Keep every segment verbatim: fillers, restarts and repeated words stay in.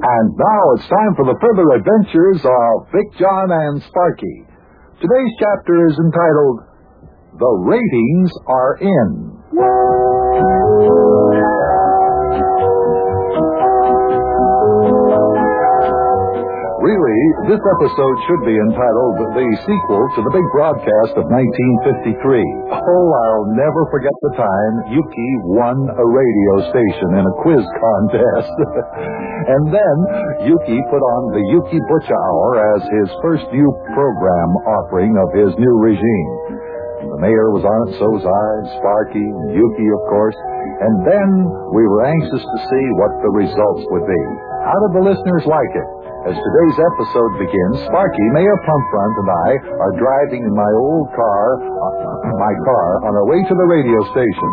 And now it's time for the further adventures of Big John and Sparky. Today's chapter is entitled, The Ratings Are In. Really, this episode should be entitled The Sequel to the Big Broadcast of nineteen fifty-three. Oh, I'll never forget the time Yuki won a radio station in a quiz contest. And then Yuki put on the Yuki Butcha Hour as his first new program offering of his new regime. The mayor was on it, so was I, Sparky, and Yuki, of course. And then we were anxious to see what the results would be. How did the listeners like it? As today's episode begins, Sparky, Mayor Pumpfront, and I are driving in my old car, uh, my car, on our way to the radio station.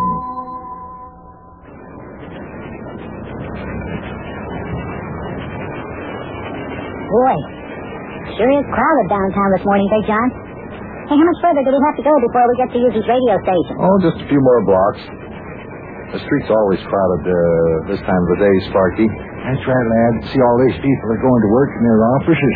Boy, sure is crowded downtown this morning, Big John. Hey, how much further do we have to go before we get to Yuki's radio station? Oh, just a few more blocks. The street's always crowded uh, this time of the day, Sparky. That's right, lad. See, all these people are going to work in their offices.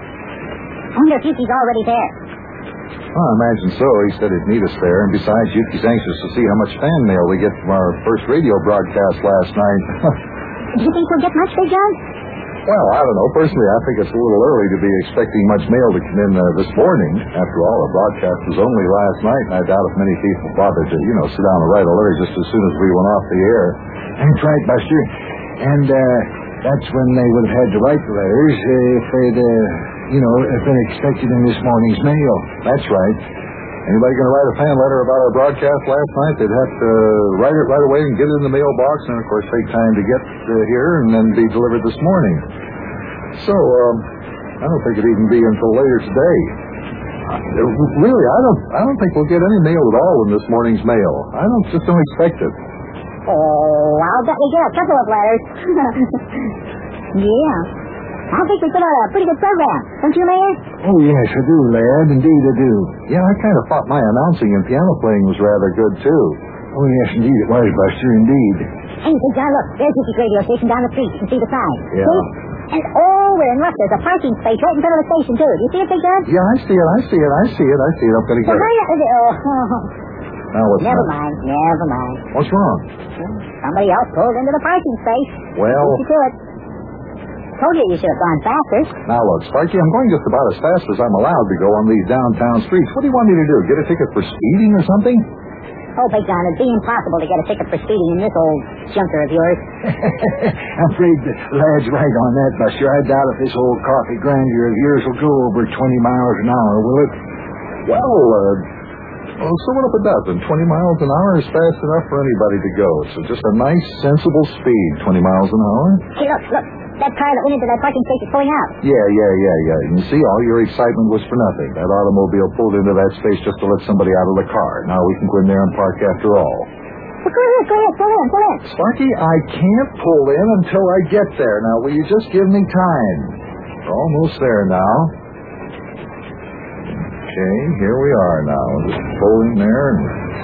I wonder if Yuki's already there. Oh, I imagine so. He said he'd meet us there. And besides, Yuki's anxious to see how much fan mail we get from our first radio broadcast last night. Do you think we'll get much, Big John? Well, I don't know. Personally, I think it's a little early to be expecting much mail to come in uh, this morning. After all, our broadcast was only last night, and I doubt if many people bothered to, you know, sit down and write a letter just as soon as we went off the air. That's right, Buster. And uh, that's when they would have had to write the letters uh, if they'd, uh, you know, if been expected in this morning's mail. That's right. Anybody going to write a fan letter about our broadcast last night, they'd have to write it right away and get it in the mailbox, and, of course, take time to get uh, here and then be delivered this morning. So, um, I don't think it'd even be until later today. Uh, really, I don't I don't think we'll get any mail at all in this morning's mail. I don't just don't expect it. Oh, I'll bet we get a couple of letters. Yeah. I think we put out a pretty good program. Don't you, Mayor? Oh, yes, I do, lad. Indeed, I do. Yeah, I kind of thought my announcing and piano playing was rather good, too. Oh, yes, indeed it was, Buster, indeed. Hey, Big John, look. There's Yuki's radio station down the street. You can see the sign. Yeah. See? And over and left, there's a parking space right in front of the station, too. Do you see it, Big John? Yeah, I see it, I see it, I see it, I see it. I'm going to get Well, it. hurry up. Oh. Now what's Never that? mind, never mind. What's wrong? Somebody else pulled into the parking space. Well... Beat you to it. Told you you should have gone faster. Now look, Sparky, I'm going just about as fast as I'm allowed to go on these downtown streets. What do you want me to do? Get a ticket for speeding or something? Oh, Big John, it'd be impossible to get a ticket for speeding in this old junker of yours. I'm afraid the lad's right on that, Buster. I doubt if this old coffee grandeur of yours will go over twenty miles an hour, will it? Well, uh... Well, so what if it does? And twenty miles an hour is fast enough for anybody to go. So just a nice, sensible speed, twenty miles an hour. Hey, look, look. That car that went into that parking space is pulling out. Yeah, yeah, yeah, yeah. You see, all your excitement was for nothing. That automobile pulled into that space just to let somebody out of the car. Now we can go in there and park after all. Well, go ahead, go ahead, pull in, pull in. Sparky, I can't pull in until I get there. Now, will you just give me time? We're almost there now. Okay, here we are now. Just pull in there and...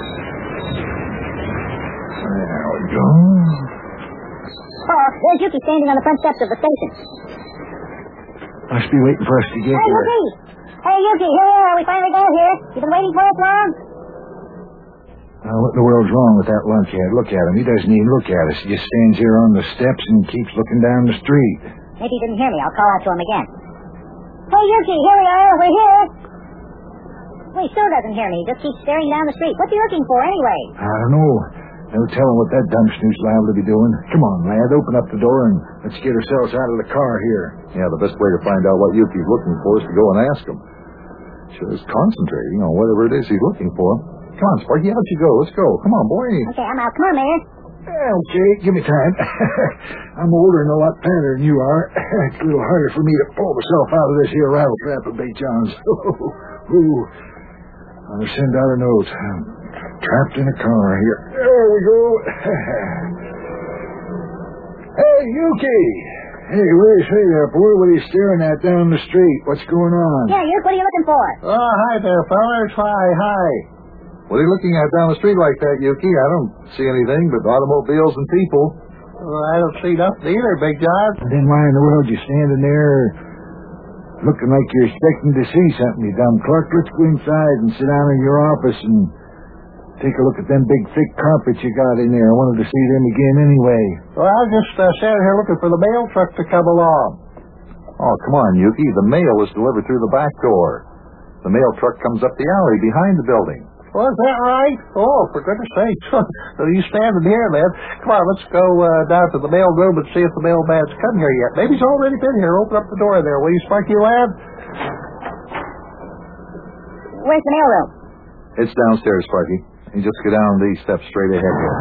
There we go. Oh, there's Yuki standing on the front steps of the station. Must be waiting for us to get Hey, here. Yuki! Hey, Yuki, here we are. We finally got here. You been waiting for us long? Now, what in the world's wrong with that lunkhead? Look at him. He doesn't even look at us. He just stands here on the steps and keeps looking down the street. Maybe he didn't hear me. I'll call out to him again. Hey, Yuki, here we are. We're here. Well, he still doesn't hear me. He just keeps staring down the street. What's he looking for, anyway? I don't know. No telling what that dumb snoot's liable to be doing. Come on, lad, open up the door and let's get ourselves out of the car here. Yeah, the best way to find out what Yuki's looking for is to go and ask him. Sure is concentrating on whatever it is he's looking for. Come on, Sparky, out you go. Let's go. Come on, boy. Okay, I'm out. Come on, Mayor. Okay, give me time. I'm older and a lot fatter than you are. It's a little harder for me to pull myself out of this here rattle trap of Big John's. Ooh. I'll send out a note. I'm trapped in a car here. There we go. Hey, Yuki. Hey, where's hey there, boy? What are you staring at down the street? What's going on? Yeah, Yuki, what are you looking for? Oh, hi there, fellas. Hi, hi. What are you looking at down the street like that, Yuki? I don't see anything but automobiles and people. Well, I don't see nothing either, Big John. Then why in the world you standing there looking like you're expecting to see something, you dumb clerk? Let's go inside and sit down in your office and take a look at them big thick carpets you got in there. I wanted to see them again anyway. Well, I was just uh, standing here looking for the mail truck to come along. Oh, come on, Yuki. The mail is delivered through the back door. The mail truck comes up the alley behind the building. Well, is that right? Oh, for goodness sake. So you standing here, man. Come on, let's go uh, down to the mail room and see if the mailman's come here yet. Maybe he's already been here. Open up the door there, will you, Sparky lad? Where's the mail room? It's downstairs, Sparky. You just go down these steps straight ahead here.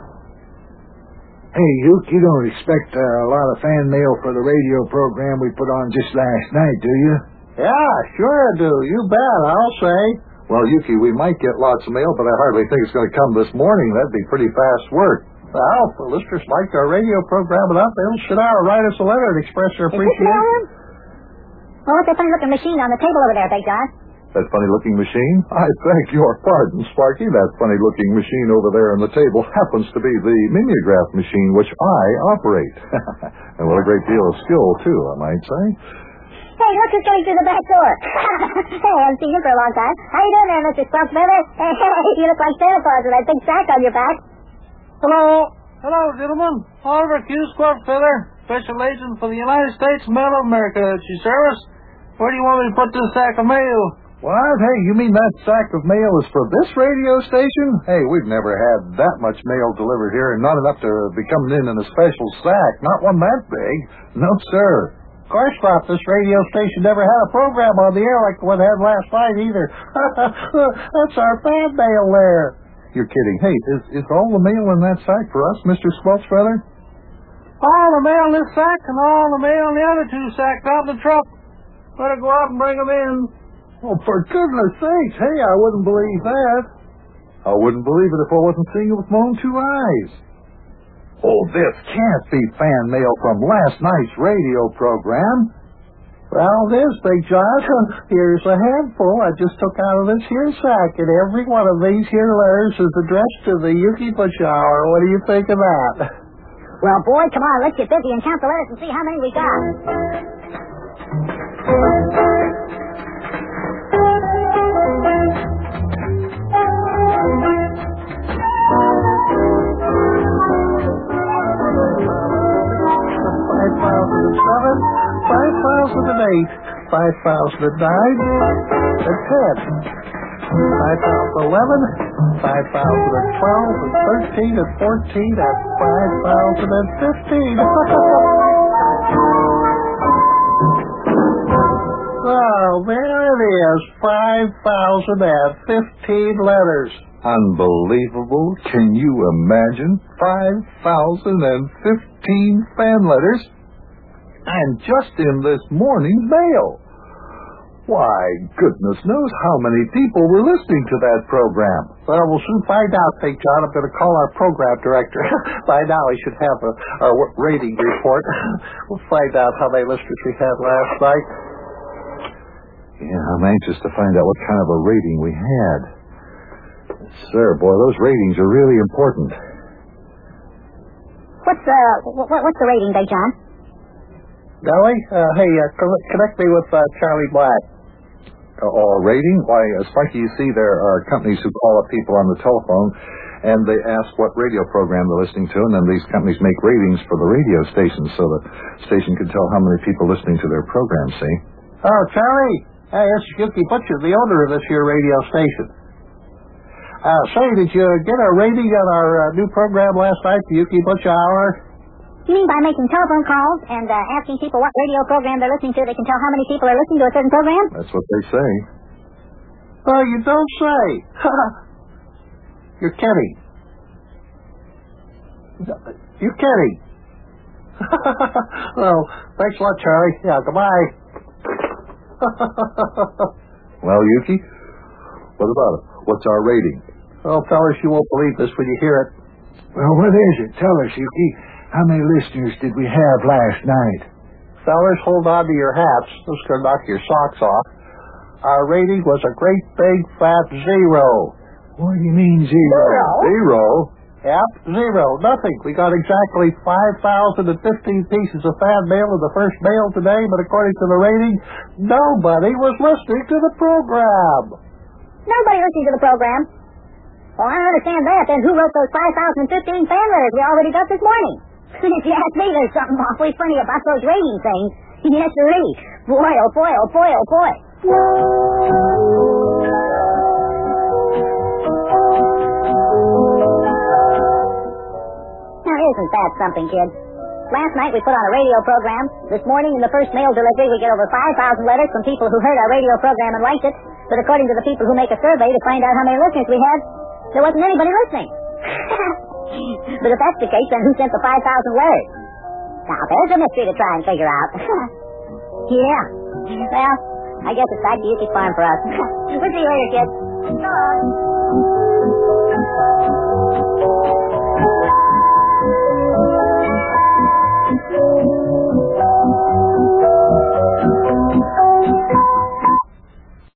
Hey, Luke, you don't expect uh, a lot of fan mail for the radio program we put on just last night, do you? Yeah, sure I do. You bet, I'll say. Well, Yuki, we might get lots of mail, but I hardly think it's going to come this morning. That'd be pretty fast work. Well, if the listeners like our radio program enough, they'll sit down and write us a letter and express their Is this the mail appreciation. room? Well, what's that funny-looking machine on the table over there, Big John? That funny-looking machine? I beg your pardon, Sparky. That funny-looking machine over there on the table happens to be the mimeograph machine which I operate. And with a great deal of skill, too, I might say. Hey, look who's coming through the back door. Hey, I haven't seen you for a long time. How you doing there, Mister Spark Feather? Hey, you look like Santa Claus with that big sack on your back. Hello. Hello, gentlemen. Oliver Q. Spark Feather, Special Agent for the United States Mail of America at your service. Where do you want me to put this sack of mail? What? Hey, you mean that sack of mail is for this radio station? Hey, we've never had that much mail delivered here, and not enough to be coming in in a special sack. Not one that big. No, sir. Of course not. This radio station never had a program on the air like the one had last night either. That's our fan mail there. You're kidding. Hey, is, is all the mail in that sack for us, Mister Squelch Feather? All the mail in this sack and all the mail in the other two sacks out in the truck. Better go out and bring them in. Oh, for goodness sakes. Hey, I wouldn't believe that. I wouldn't believe it if I wasn't seeing it with my own two eyes. Oh, this can't be fan mail from last night's radio program. Well, it is, Big John. Here's a handful I just took out of this here sack, and every one of these here letters is addressed to the Yuki Bush Hour. What do you think of that? Well, boy, come on, let's get busy and count the letters and see how many we got. five thousand seven, five thousand eight, five thousand nine, and ten. five thousand eleven, five thousand twelve, and thirteen, and fourteen, and five thousand fifteen. Oh, there it is, five thousand fifteen letters. Unbelievable. Can you imagine? five thousand fifteen fan letters? And just in this morning's mail. Why, goodness knows how many people were listening to that program. Well, we'll soon find out, Big John. I'm going to call our program director. By now, he should have a, our rating report. We'll find out how many listeners we had last night. Yeah, I'm anxious to find out what kind of a rating we had. Sir, boy, those ratings are really important. What's, uh, what, what's the rating, Big John? Nellie, uh, hey, uh, connect me with uh, Charlie Black. Uh, oh, rating? Why, uh, Sparky, you see, there are companies who call up people on the telephone, and they ask what radio program they're listening to, and then these companies make ratings for the radio stations, so the station can tell how many people are listening to their program, see? Oh, Charlie. Hey, this is Yuki Butcher, the owner of this here radio station. Uh, say, did you get a rating on our uh, new program last night, the Yuki Butcher Hour? You mean by making telephone calls and uh, asking people what radio program they're listening to, they can tell how many people are listening to a certain program? That's what they say. Oh, you don't say. You're kidding. You're kidding. Well, thanks a lot, Charlie. Yeah, goodbye. Well, Yuki, what about it? What's our rating? Well, fellas, you won't believe this when you hear it. Well, what is it? Tell us, Yuki. How many listeners did we have last night? Fellas, hold on to your hats. This is going to knock your socks off. Our rating was a great big fat zero. What do you mean zero? Zero? Yep, zero, nothing. We got exactly five thousand fifteen pieces of fan mail in the first mail today, but according to the rating, nobody was listening to the program. Nobody listening to the program? Well, I don't understand that. Then who wrote those five thousand fifteen fan letters we already got this morning? If you ask me, there's something awfully funny about those rating things. Yes, sirree. Boy, oh boy, oh boy, oh boy. Now, isn't that something, kids? Last night we put on a radio program. This morning in the first mail delivery we get over five thousand letters from people who heard our radio program and liked it. But according to the people who make a survey to find out how many listeners we had, there wasn't anybody listening. But if that's the case, then who sent the five thousand letters? Now, there's a mystery to try and figure out. Yeah. Well, I guess it's back to Yuki's farm for us. We'll see you later, kids. So long.